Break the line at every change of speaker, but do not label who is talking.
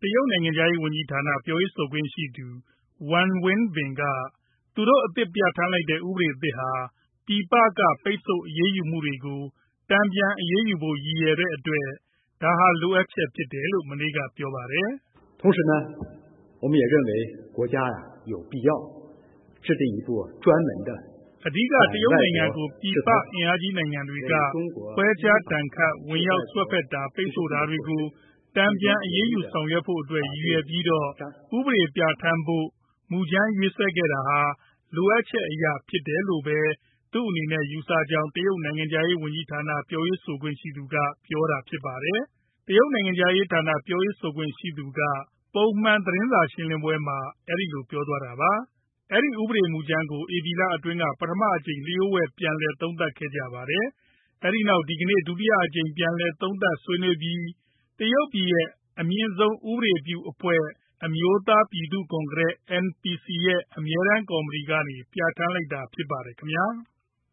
တရုတ်နိုင်ငံခြားရေးဝန်ကြီးဌာနပြောရေးဆိုခွင့်ရှိသူ Wang Wenbin က သူတို့အသစ်ပြဌာန်းလိုက်တဲ့ ဥပဒေသစ်ဟာ ပြည်ပက ပိတ်ဆို့အရေးယူမှုတွေကို တန်ပြန်အရေးယူဖို့ ရည်ရွယ်တဲ့အတွက် ဒါဟာ လိုအပ်ချက်ဖြစ်တယ်လို့ မနေ့က ပြောပါတယ်
“同时呢，我们也认为国家有必要制定一部专门的
အဓိက တရုတ်နိုင်ငံကို ပြည်ပအင်အားကြီးနိုင်ငံတွေက ခွဲခြားဒဏ်ခတ် ဝင်ရောက်စွက်ဖက်တာ ပိတ်ဆို့တာတွေကို တန်ပြန်အရေးယူဆောင်ရွက်ဖို့အတွက် ရည်ရွယ်ပြီးတော့ ဥပဒေပြဌာန်းဖို့ မူကြမ်းရေးဆွဲခဲ့တာဟာ လိုအပ်ချက်အရ ဖြစ်တယ်လို့ပဲ သူ့အနေနဲ့ ယူဆကြောင်း တရုတ်နိုင်ငံခြားရေးဝန်ကြီးဌာန ပြောရေးဆိုခွင့်ရှိသူက ပြောတာဖြစ်ပါတယ်။ တရုတ်နိုင်ငံခြားရေးဌာန ပြောရေးဆိုခွင့်ရှိသူက ပုံမှန်သတင်းစာရှင်းလင်းပွဲမှာ အဲဒီလိုပြောသွားတာပါ။ အဲဒီဥပဒေမူကြမ်းကို ဧပြီလအတွင်းက ပထမအကြိမ် လျှို့ဝှက်ပြန်လည်သုံးသပ်ခဲ့ကြပါတယ်။ အဲဒီနောက် ဒီကနေ့ ဒုတိယအကြိမ် ပြန်လည်သုံးသပ်ဆွေးနွေးပြီး တရုတ်ပြည်ရဲ့ အမြင့်ဆုံးဥပဒေပြုအဖွဲ့ အမျိုးသားပြည်သူ့ကွန်ဂရက် NPC ရဲ့ အမြဲတမ်းကော်မတီကနေ ပြဌာန်းလိုက်တာဖြစ်ပါတယ်ခင်ဗျာ။